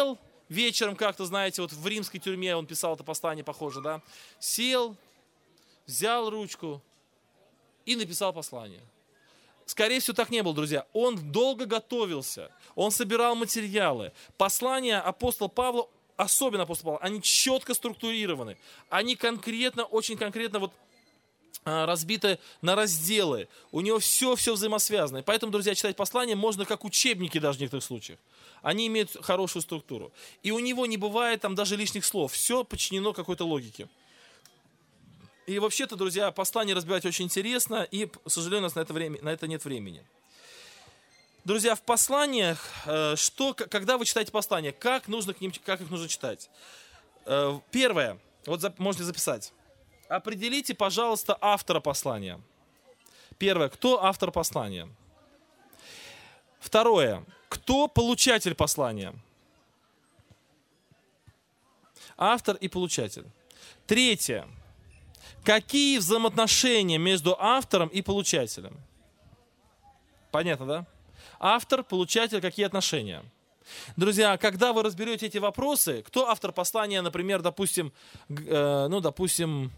A: вечером как-то, знаете, вот в римской тюрьме он писал это послание, похоже, да, сел, взял ручку и написал послание. Скорее всего, так не было, друзья. Он долго готовился, он собирал материалы. Послания апостола Павла, особенно апостола Павла, они четко структурированы. Они конкретно, очень конкретно вот разбиты на разделы. У него все-все взаимосвязано. И поэтому, друзья, читать послания можно как учебники даже в некоторых случаях. Они имеют хорошую структуру. И у него не бывает там даже лишних слов. Все подчинено какой-то логике. И вообще-то, друзья, послание разбирать очень интересно, и, к сожалению, у нас на это, время, на это нет времени. Друзья, в посланиях, что, когда вы читаете послания, как, нужно к ним, как их нужно читать? Первое, вот можете записать. Определите, пожалуйста, автора послания. Первое, кто автор послания? Второе, кто получатель послания? Автор и получатель. Третье. Какие взаимоотношения между автором и получателем? Понятно, да? Автор, получатель, какие отношения? Друзья, когда вы разберете эти вопросы, кто автор послания, например, допустим, э, ну, допустим,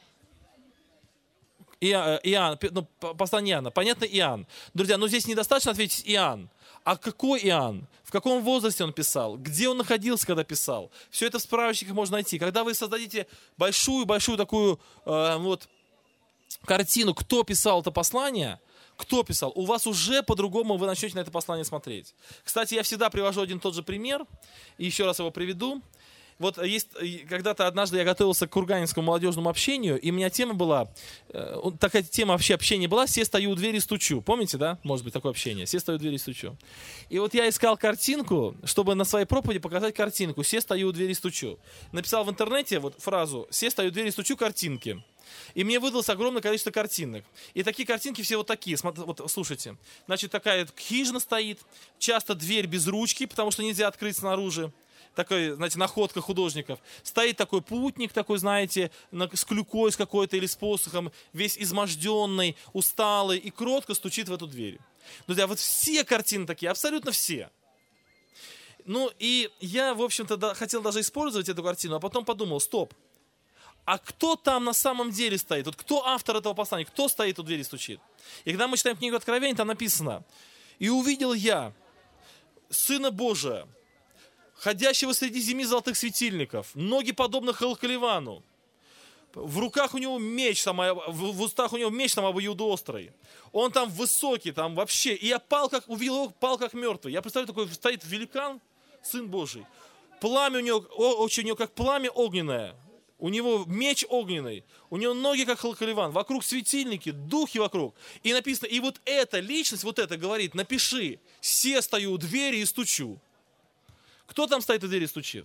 A: Иоанн, ну, послание Иоанна, понятно, Иоанн. Друзья, но здесь недостаточно ответить Иоанн. А какой Иоанн? В каком возрасте он писал? Где он находился, когда писал? Все это в справочниках можно найти. Когда вы создадите большую-большую такую э, вот картину, кто писал это послание, кто писал, у вас уже по-другому вы начнете на это послание смотреть. Кстати, я всегда привожу один и тот же пример, и еще раз его приведу. Вот есть, когда-то однажды я готовился к курганинскому молодежному общению, и у меня тема была, э, такая тема вообще общения была, «Се стою у двери и стучу». Помните, да? Может быть, такое общение. «Се стою у двери и стучу». И вот я искал картинку, чтобы на своей проповеди показать картинку «Се стою у двери и стучу». Написал в интернете вот фразу «Се стою у двери и стучу, картинки». И мне выдалось огромное количество картинок. И такие картинки все вот такие. Смотри, вот, слушайте. Значит, такая хижина стоит, часто дверь без ручки, потому что нельзя открыть снаружи. Такой, знаете, находка художников. Стоит такой путник, такой, знаете, с клюкой с какой-то или с посохом, весь изможденный, усталый, и кротко стучит в эту дверь. Друзья, вот все картины такие, абсолютно все. Ну, и я, в общем-то, да, хотел даже использовать эту картину, а потом подумал, стоп, а кто там на самом деле стоит? Вот кто автор этого послания? Кто стоит у двери и стучит? И когда мы читаем книгу Откровения, там написано, «И увидел я Сына Божия, ходящего среди семи золотых светильников, ноги подобно Халкаливану, в руках у него меч, там, в устах у него меч там обоюдоострый, он там высокий, там вообще, и я пал как, увидел его, пал как мертвый». Я представляю, такой стоит великан, Сын Божий, пламя у него, очень у него как пламя огненное, у него меч огненный, у него ноги как Халкаливан, вокруг светильники, духи вокруг. И написано, и вот эта личность, вот это говорит, напиши, «Се стою у двери и стучу». Кто там стоит у двери и стучит?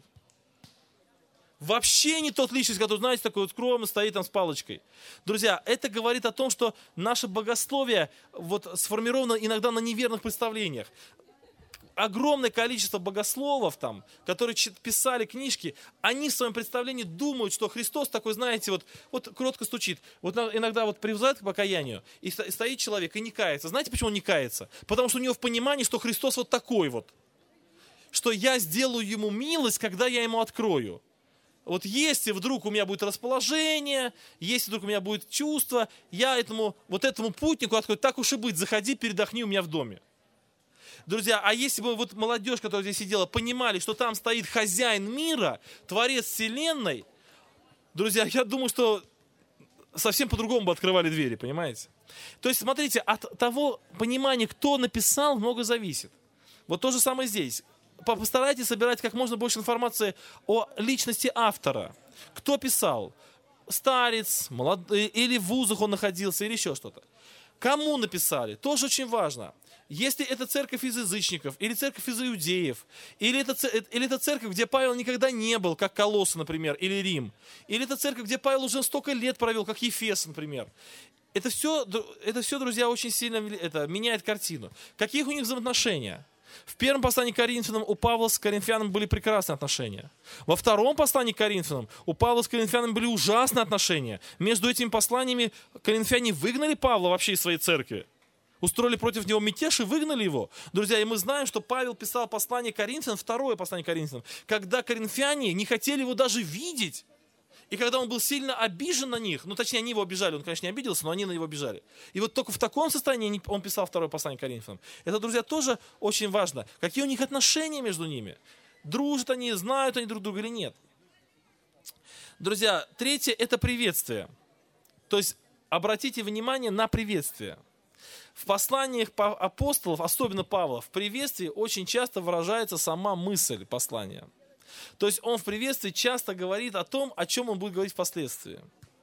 A: Вообще не тот личность, который, знаете, такой вот скромно стоит там с палочкой. Друзья, это говорит о том, что наше богословие вот сформировано иногда на неверных представлениях. Огромное количество богословов там, которые писали книжки, они в своем представлении думают, что Христос такой, знаете, вот, вот кротко стучит. Вот иногда вот привзывают к покаянию, и стоит человек и не кается. Знаете, почему он не кается? Потому что у него в понимании, что Христос вот такой вот. Что я сделаю ему милость, когда я ему открою. Вот если вдруг у меня будет расположение, если вдруг у меня будет чувство, я этому, вот этому путнику открою, так уж и быть, заходи, передохни у меня в доме. Друзья, а если бы вот молодежь, которая здесь сидела, понимали, что там стоит хозяин мира, творец вселенной, друзья, я думаю, что совсем по-другому бы открывали двери, понимаете? То есть, смотрите, от того понимания, кто написал, много зависит. Вот то же самое здесь. Постарайтесь собирать как можно больше информации о личности автора. Кто писал? Старец, молодой, или в вузах он находился, или еще что-то. Кому написали? Тоже очень важно. Если это церковь из язычников, или церковь из иудеев, или это, или это церковь, где Павел никогда не был, как Колоссы, например, или Рим, или это церковь, где Павел уже столько лет провел, как Ефес, например. Это все, это все, друзья, очень сильно это, меняет картину. Какие у них взаимоотношения? В первом послании к Коринфянам у Павла с коринфянами были прекрасные отношения. Во втором послании к Коринфянам у Павла с коринфянами были ужасные отношения. Между этими посланиями коринфяне выгнали Павла вообще из своей церкви. устроили против него мятеж и выгнали его. Друзья, и мы знаем, что Павел писал послание Коринфянам, второе послание Коринфянам, когда коринфяне не хотели его даже видеть. И когда он был сильно обижен на них, ну точнее они его обижали, он, конечно, не обиделся, но они на него обижали. И вот только в таком состоянии он писал второе послание Коринфянам. Это, друзья, тоже очень важно. Какие у них отношения между ними? Дружат они, знают они друг друга или нет? Друзья, третье – это приветствие. То есть обратите внимание на приветствие. В посланиях апостолов, особенно Павла, в приветствии очень часто выражается сама мысль послания. То есть он в приветствии часто говорит о том, о чем он будет говорить впоследствии.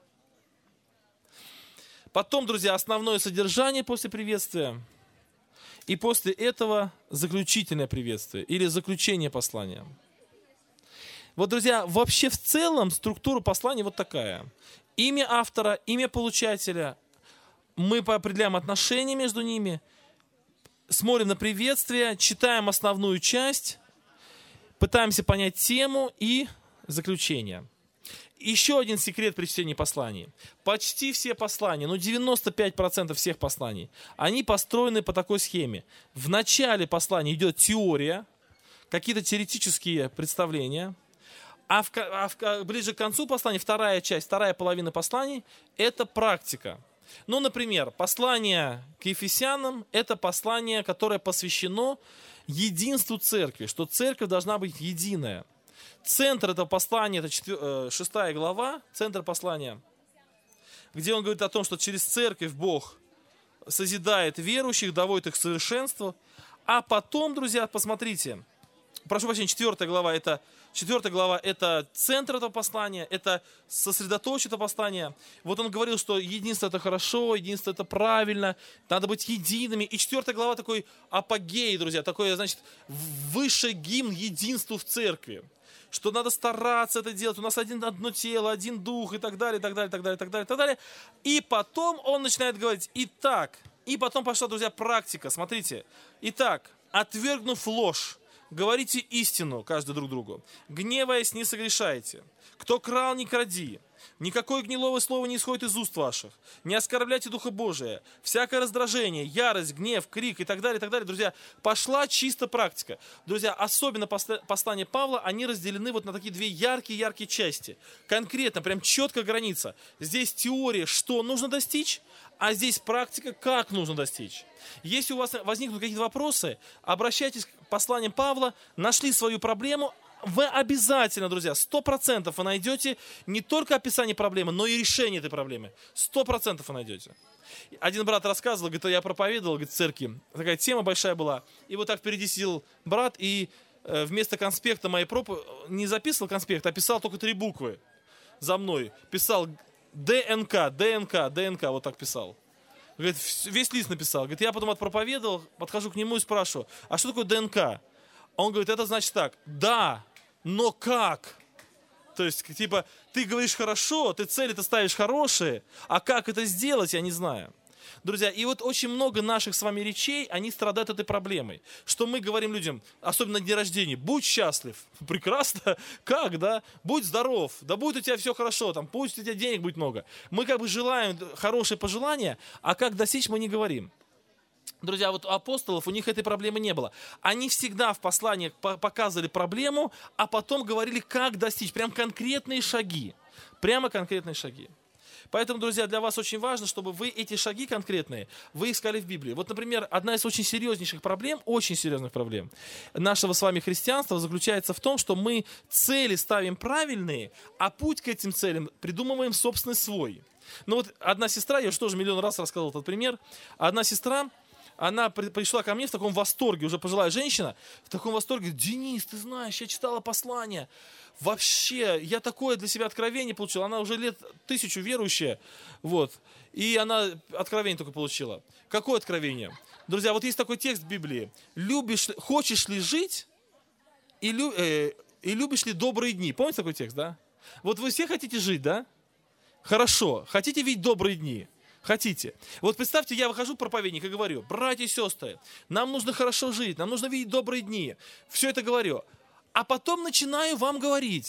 A: Потом, друзья, основное содержание после приветствия. И после этого заключительное приветствие или заключение послания. Вот, друзья, вообще в целом структура послания вот такая. Имя автора, имя получателя. Мы определяем отношения между ними. Смотрим на приветствие, читаем основную часть. Пытаемся понять тему и заключение. Еще один секрет при чтении посланий. Почти все послания, ну девяносто пять процентов всех посланий, они построены по такой схеме. В начале послания идет теория, какие-то теоретические представления, а, в, а в, ближе к концу послания, вторая часть, вторая половина посланий, это практика. Ну, например, послание к Ефесянам – это послание, которое посвящено единству церкви, что церковь должна быть единая. Центр этого послания, это четвер... шестая глава, центр послания, где он говорит о том, что через церковь Бог созидает верующих, доводит их к совершенству. А потом, друзья, посмотрите, прошу прощения, четвертая глава, это, четвертая глава, это центр этого послания, это сосредоточие этого послания. Вот он говорил, что единство это хорошо, единство это правильно, надо быть едиными. И четвертая глава такой апогей, друзья, такой, значит, высший гимн единству в церкви. Что надо стараться это делать, у нас один, одно тело, один дух и так далее, и так далее, и так далее, и так далее, и так далее. И потом он начинает говорить, итак, и потом пошла, друзья, практика, смотрите. Итак, отвергнув ложь, говорите истину каждый друг другу, гневаясь, не согрешайте. Кто крал, не кради. Никакое гнилое слово не исходит из уст ваших. Не оскорбляйте Духа Божия. Всякое раздражение, ярость, гнев, крик и так далее, и так далее. Друзья, пошла чисто практика. Друзья, особенно послания Павла, они разделены вот на такие две яркие-яркие части. Конкретно, прям четко граница. Здесь теория, что нужно достичь, а здесь практика, как нужно достичь. Если у вас возникнут какие-то вопросы, обращайтесь к посланиям Павла, нашли свою проблему, вы обязательно, друзья, сто процентов вы найдете не только описание проблемы, но и решение этой проблемы. Сто процентов вы найдете. Один брат рассказывал, говорит, я проповедовал, говорит, в церкви. Такая тема большая была. И вот так впереди сидел брат, и э, вместо конспекта моей проповеди не записывал конспект, а писал только три буквы за мной. Писал ДНК, ДНК, ДНК, вот так писал. Говорит, весь лист написал. Говорит, я потом отпроповедовал, подхожу к нему и спрашиваю, а что такое ДНК? Он говорит, это значит так, да, но как? То есть, типа, ты говоришь хорошо, ты цели-то ставишь хорошие, а как это сделать, я не знаю. Друзья, и вот очень много наших с вами речей, они страдают этой проблемой. Что мы говорим людям, особенно на дне рождения, будь счастлив. Прекрасно. Как, да? Будь здоров. Да будет у тебя все хорошо, там, пусть у тебя денег будет много. Мы как бы желаем хорошие пожелания, а как достичь, мы не говорим. Друзья, вот у апостолов у них этой проблемы не было. Они всегда в посланиях показывали проблему, а потом говорили, как достичь. Прям конкретные шаги. Прямо конкретные шаги. Поэтому, друзья, для вас очень важно, чтобы вы эти шаги конкретные, вы искали в Библии. Вот, например, одна из очень серьезнейших проблем, очень серьезных проблем нашего с вами христианства заключается в том, что мы цели ставим правильные, а путь к этим целям придумываем собственный свой. Ну вот одна сестра, я уже тоже миллион раз рассказывал этот пример, одна сестра, она пришла ко мне в таком восторге, уже пожилая женщина, в таком восторге, Денис, ты знаешь, я читала послание, вообще, я такое для себя откровение получила, она уже лет тысячу верующая, вот, и она откровение только получила. Какое откровение? Друзья, вот есть такой текст в Библии, любишь, хочешь ли жить и, лю, э, и любишь ли добрые дни? Помните такой текст, да? Вот вы все хотите жить, да? Хорошо, хотите видеть добрые дни? Хотите. Вот представьте, я выхожу проповедник и говорю, братья и сестры, нам нужно хорошо жить, нам нужно видеть добрые дни. Все это говорю. А потом начинаю вам говорить,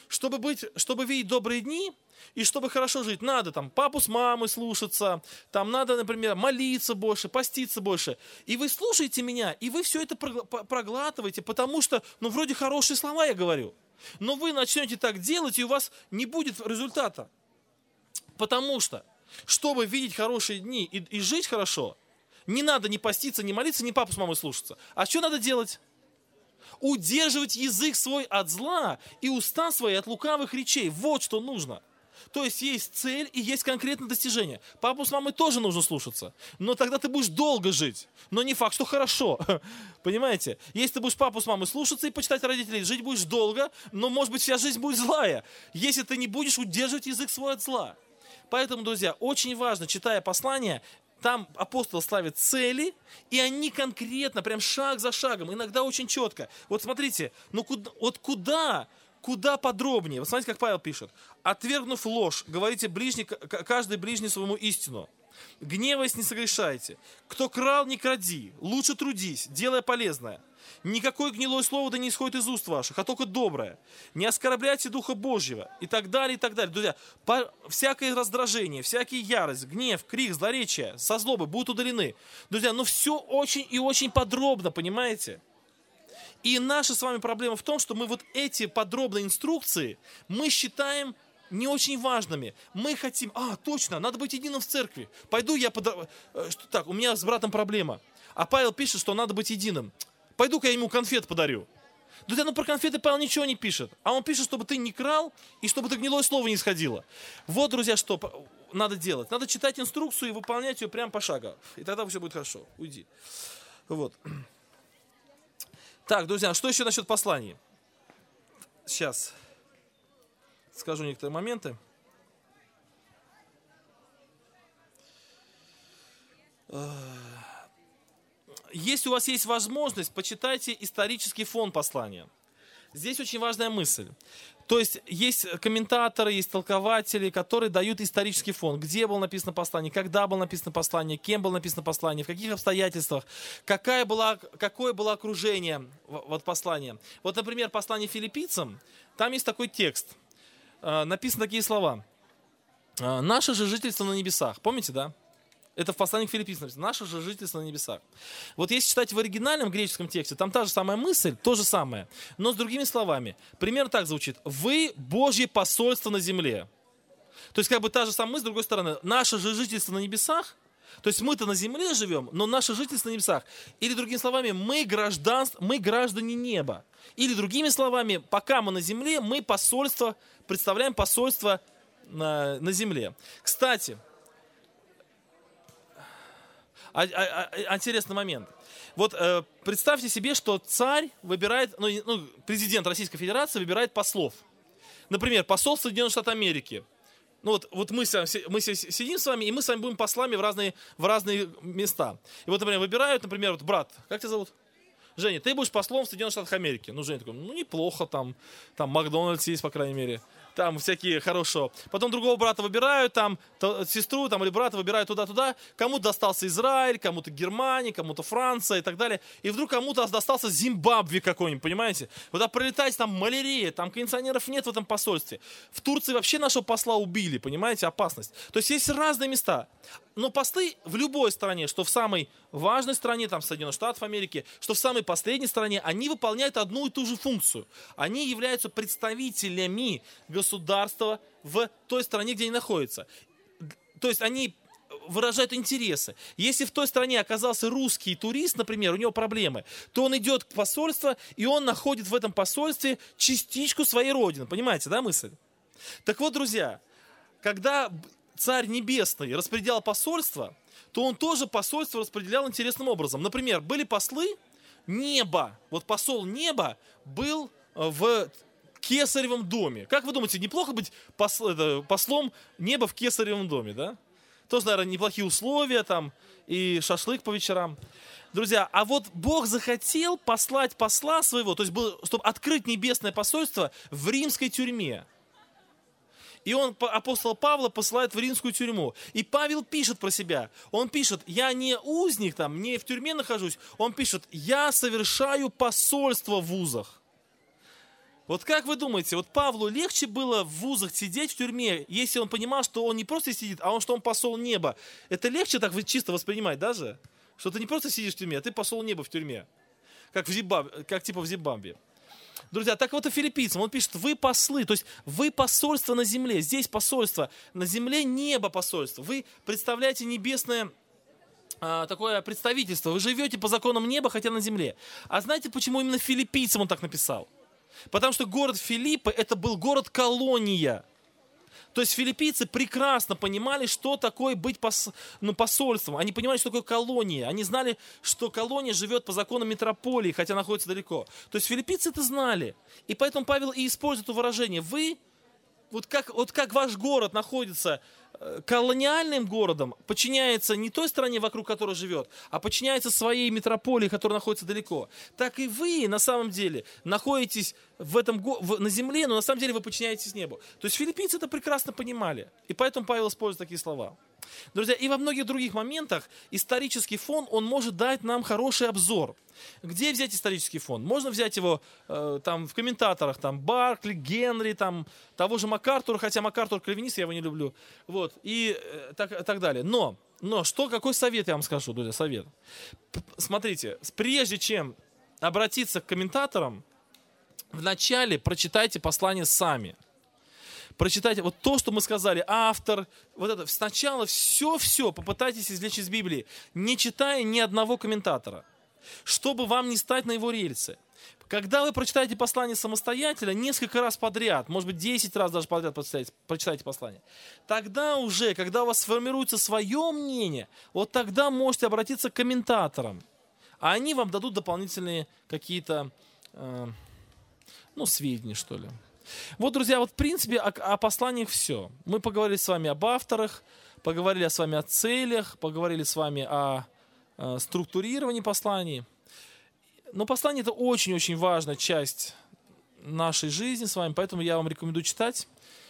A: чтобы, быть, чтобы видеть добрые дни и чтобы хорошо жить, надо там папу с мамой слушаться, там надо, например, молиться больше, поститься больше. И вы слушаете меня, и вы все это проглатываете, потому что, ну, вроде хорошие слова я говорю. Но вы начнете так делать, и у вас не будет результата. Потому что, чтобы видеть хорошие дни и, и жить хорошо, не надо ни поститься, ни молиться, ни папу с мамой слушаться. А что надо делать? Удерживать язык свой от зла и уста свои от лукавых речей. Вот что нужно. То есть есть цель и есть конкретное достижение. Папу с мамой тоже нужно слушаться. Но тогда ты будешь долго жить. Но не факт, что хорошо. Понимаете? Если ты будешь папу с мамой слушаться и почитать родителей, жить будешь долго, но, может быть, вся жизнь будет злая, если ты не будешь удерживать язык свой от зла. Поэтому, друзья, очень важно, читая послание, там апостол ставит цели, и они конкретно, прям шаг за шагом, иногда очень четко. Вот смотрите, ну куда, вот куда, куда подробнее. Вот смотрите, как Павел пишет. «Отвергнув ложь, говорите ближний, каждый ближний своему истину. Гневаясь, не согрешайте. Кто крал, не кради. Лучше трудись, делая полезное. Никакое гнилое слово да не исходит из уст ваших, а только доброе. Не оскорбляйте Духа Божьего». И так далее, и так далее. Друзья, по, всякое раздражение, всякая ярость, гнев, крик, злоречие, со злобы будут удалены. Друзья, ну все очень и очень подробно, понимаете? И наша с вами проблема в том, что мы вот эти подробные инструкции, мы считаем не очень важными. Мы хотим, а, точно, надо быть единым в церкви. Пойду я, под... так, у меня с братом проблема. А Павел пишет, что надо быть единым. Пойду-ка я ему конфет подарю. Друзья, ну про конфеты Павел ничего не пишет. А он пишет, чтобы ты не крал и чтобы ты гнилое слово не исходило. Вот, друзья, что надо делать. Надо читать инструкцию и выполнять ее прямо пошагово. И тогда все будет хорошо. Уйди. Вот. Так, друзья, что еще насчет посланий? Сейчас скажу некоторые моменты. Если у вас есть возможность, почитайте исторический фон послания. Здесь очень важная мысль. То есть есть комментаторы, есть толкователи, которые дают исторический фон. Где было написано послание, когда было написано послание, кем было написано послание, в каких обстоятельствах, какая была, какое было окружение вот, послания. Вот, например, послание филиппийцам, там есть такой текст. Написаны такие слова. «Наше же жительство на небесах». Помните, да? Это в послании к филиппийцам. «Наше же жительство на небесах». Вот если читать в оригинальном греческом тексте, там та же самая мысль, то же самое, но с другими словами. Примерно так звучит. «Вы Божье посольство на земле». То есть как бы та же самая мысль, с другой стороны. «Наше же жительство на небесах». То есть мы-то на земле живем, но наше жительство на небесах. Или другими словами, мы, граждан, мы граждане неба. Или другими словами, пока мы на земле, мы посольство, представляем посольство на, на земле. Кстати, а, а, а, интересный момент. Вот э, представьте себе, что царь выбирает, ну, ну, президент Российской Федерации выбирает послов. Например, посол Соединенных Штатов Америки. Ну вот, вот мы, мы сидим с вами, и мы с вами будем послами в разные, в разные места. И вот, например, выбирают, например, вот брат, как тебя зовут? Женя, ты будешь послом в Соединенных Штатах Америки. Ну, Женя такой, ну, неплохо там, там Макдональдс есть, по крайней мере. Там всякие хорошо. Потом другого брата выбирают, там то, сестру там, или брата выбирают туда-туда. Кому-то достался Израиль, кому-то Германия, кому-то Франция и так далее. И вдруг кому-то достался Зимбабве какой-нибудь, понимаете? Вот а прилетать, там малярия, там кондиционеров нет в этом посольстве. В Турции вообще нашего посла убили, понимаете, опасность. То есть есть разные места. Но послы в любой стране, что в самой важной стране, там Соединенных Штатов Америки, что в самой последней стране, они выполняют одну и ту же функцию. Они являются представителями государства в той стране, где они находятся. То есть они выражают интересы. Если в той стране оказался русский турист, например, у него проблемы, то он идет к посольству, и он находит в этом посольстве частичку своей родины. Понимаете, да, мысль? Так вот, друзья, когда Царь Небесный распределял посольство, то он тоже посольство распределял интересным образом. Например, были послы неба. Вот посол неба был в Кесаревом доме. Как вы думаете, неплохо быть посл, это, послом неба в Кесаревом доме, да? Тоже, наверное, неплохие условия там и шашлык по вечерам. Друзья, а вот Бог захотел послать посла своего, то есть, был, чтобы открыть небесное посольство в римской тюрьме. И он, апостол Павла, посылает в римскую тюрьму. И Павел пишет про себя. Он пишет, я не узник, там, не в тюрьме нахожусь. Он пишет, я совершаю посольство в вузах. Вот как вы думаете, вот Павлу легче было в вузах сидеть в тюрьме, если он понимал, что он не просто сидит, а он, что он посол неба? Это легче так чисто воспринимать даже? Что ты не просто сидишь в тюрьме, а ты посол неба в тюрьме. Как, в Зимбабве, как типа в Зимбабве. Друзья, так вот и филиппийцам. Он пишет, вы послы, то есть вы посольство на земле. Здесь посольство на земле, небо посольство. Вы представляете небесное а, такое представительство. Вы живете по законам неба, хотя на земле. А знаете, почему именно филиппийцам он так написал? Потому что город Филиппы это был город-колония. То есть филиппийцы прекрасно понимали, что такое быть пос, ну, посольством. Они понимали, что такое колония. Они знали, что колония живет по законам метрополии, хотя находится далеко. То есть филиппийцы это знали. И поэтому Павел и использует это выражение. Вы, вот как, вот как ваш город находится колониальным городом, подчиняется не той стране, вокруг которой живет, а подчиняется своей метрополии, которая находится далеко. Так и вы на самом деле находитесь в этом, в, на земле, но на самом деле вы подчиняетесь небу. То есть филиппийцы это прекрасно понимали. И поэтому Павел использует такие слова. Друзья, и во многих других моментах исторический фон, он может дать нам хороший обзор. Где взять исторический фон? Можно взять его э, там в комментаторах, там Баркли, Генри, там того же МакАртура, хотя МакАртур кальвинист, я его не люблю, вот, и э, так, так далее. Но, но что, какой совет я вам скажу, друзья, совет? Смотрите, прежде чем обратиться к комментаторам, вначале прочитайте послание сами. Прочитайте вот то, что мы сказали, автор, вот это, сначала все-все попытайтесь извлечь из Библии, не читая ни одного комментатора, чтобы вам не стать на его рельсы. Когда вы прочитаете послание самостоятельно, несколько раз подряд, может быть, десять раз даже подряд прочитаете, прочитаете послание, тогда уже, когда у вас сформируется свое мнение, вот тогда можете обратиться к комментаторам, а они вам дадут дополнительные какие-то, э, ну, сведения, что ли. Вот, друзья, вот в принципе о, о посланиях все. Мы поговорили с вами об авторах, поговорили с вами о целях, поговорили с вами о, о структурировании посланий. Но послание это очень-очень важная часть нашей жизни с вами, поэтому я вам рекомендую читать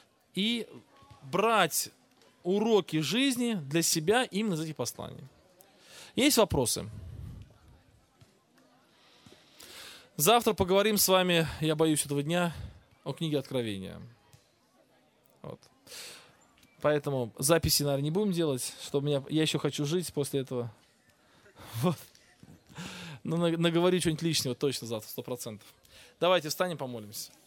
A: и брать уроки жизни для себя именно из этих посланий. Есть вопросы? Завтра поговорим с вами, я боюсь этого дня, о книге Откровения. Вот. Поэтому записи, наверное, не будем делать, что меня, я еще хочу жить после этого. Вот. Но наговорю что-нибудь лишнего точно завтра, сто процентов. Давайте встанем, помолимся.